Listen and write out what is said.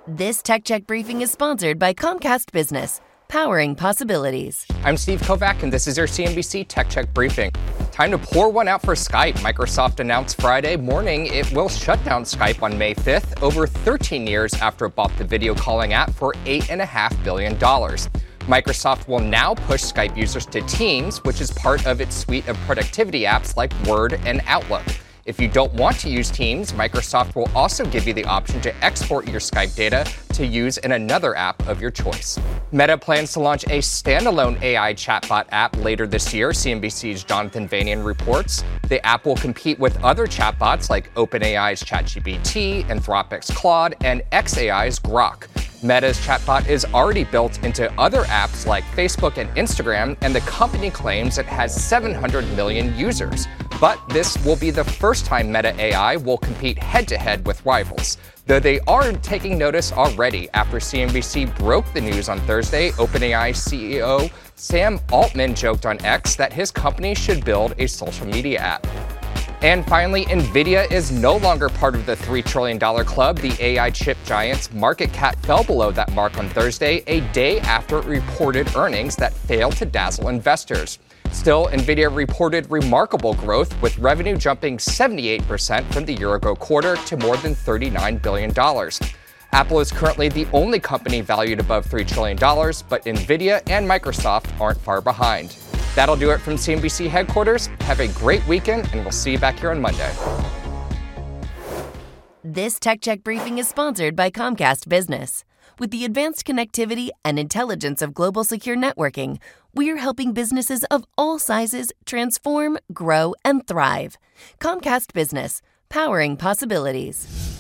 This Tech Check briefing is sponsored by Comcast Business, powering possibilities. I'm Steve Kovac, and this is your CNBC Tech Check briefing. Time to pour one out for Skype. Microsoft announced Friday morning it will shut down Skype on May 5th, over 13 years after it bought the video calling app for $8.5 billion. Microsoft will now push Skype users to Teams, which is part of its suite of productivity apps like Word and Outlook. If you don't want to use Teams, Microsoft will also give you the option to export your Skype data to use in another app of your choice. Meta plans to launch a standalone AI chatbot app later this year, CNBC's Jonathan Vanian reports. The app will compete with other chatbots like OpenAI's ChatGPT, Anthropic's Claude, and xAI's Grok. Meta's chatbot is already built into other apps like Facebook and Instagram, and the company claims it has 700 million users. But this will be the first time Meta AI will compete head-to-head with rivals. Though they are taking notice already after CNBC broke the news on Thursday, OpenAI CEO Sam Altman joked on X that his company should build a social media app. And finally, NVIDIA is no longer part of the $3 trillion club. The AI chip giant's market cap fell below that mark on Thursday, a day after it reported earnings that failed to dazzle investors. Still, NVIDIA reported remarkable growth, with revenue jumping 78% from the year-ago quarter to more than $39 billion. Apple is currently the only company valued above $3 trillion, but NVIDIA and Microsoft aren't far behind. That'll do it from CNBC headquarters. Have a great weekend, and we'll see you back here on Monday. This Tech Check briefing is sponsored by Comcast Business. With the advanced connectivity and intelligence of global secure networking, we're helping businesses of all sizes transform, grow, and thrive. Comcast Business, powering possibilities.